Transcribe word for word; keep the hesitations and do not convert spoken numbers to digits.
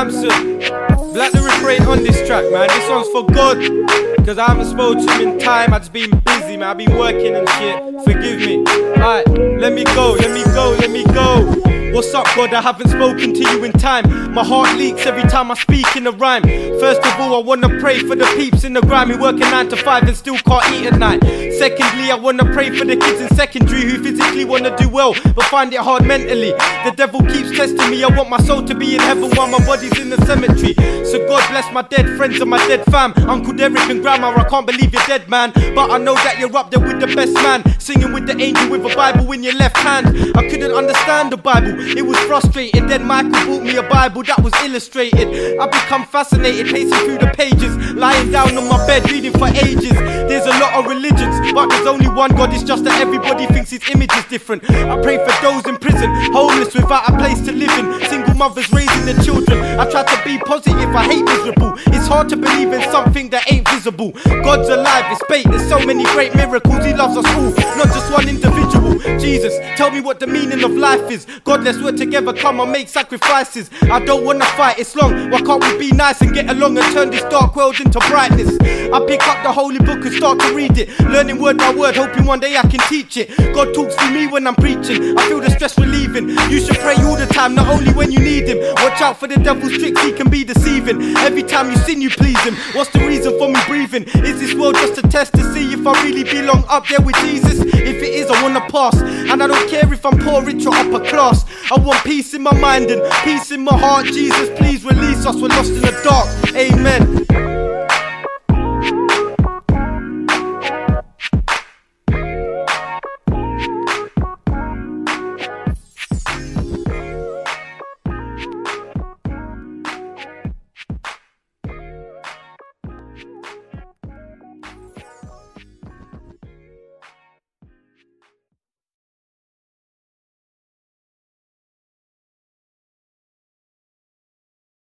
Samson, Black the Ripper ain't on this track, man. This one's for God, cause I haven't spoken to him in time. I've just been busy, man. I've been working and shit. Forgive me. Alright, let me go, let me go, let me go. What's up, God? I haven't spoken to you in time. My heart leaks every time I speak in a rhyme. First of all, I wanna pray for the peeps in the grime who working nine to five and still can't eat at night. Secondly, I wanna pray for the kids in secondary who physically wanna do well but find it hard mentally. The devil keeps testing me. I want my soul to be in heaven while my body's in the cemetery. So God bless my dead friends and my dead fam. Uncle Derek and Grandma, I can't believe you're dead, man. But I know that you're up there with the best man, singing with the angel with a Bible in your left hand. I couldn't understand the Bible, it was frustrating. Then Michael bought me a Bible that was illustrated. I become fascinated, pacing through the pages, lying down on my bed reading for ages. There's a lot of religions, but there's only one God. It's just that everybody thinks his image is different. I pray for those in prison, homeless without a place to live in, single mothers raising their children. I try to be positive, I hate miserable. It's hard to believe in something that ain't visible. God's alive, it's fate, there's so many great miracles. He loves us all, not just one individual. Jesus, tell me what the meaning of life is. God, let's work together, come and make sacrifices. I don't wanna fight, it's long. Why can't we be nice and get along and turn this dark world into brightness? I pick up the holy book and start to read it, learning word by word, hoping one day I can teach it. God talks to me when I'm preaching, I feel the stress relieving. You should pray all the time, not only when you need him. Watch out for the devil's tricks, he can be deceiving. Every time you sin you please him. What's the reason for me breathing? Is this world just a test to see if I really belong up there with Jesus? If it is, I wanna pass, and I don't care if I'm poor, rich or upper class. I want peace in my mind and peace in my heart. Jesus, please release us, we're lost in the dark. Amen.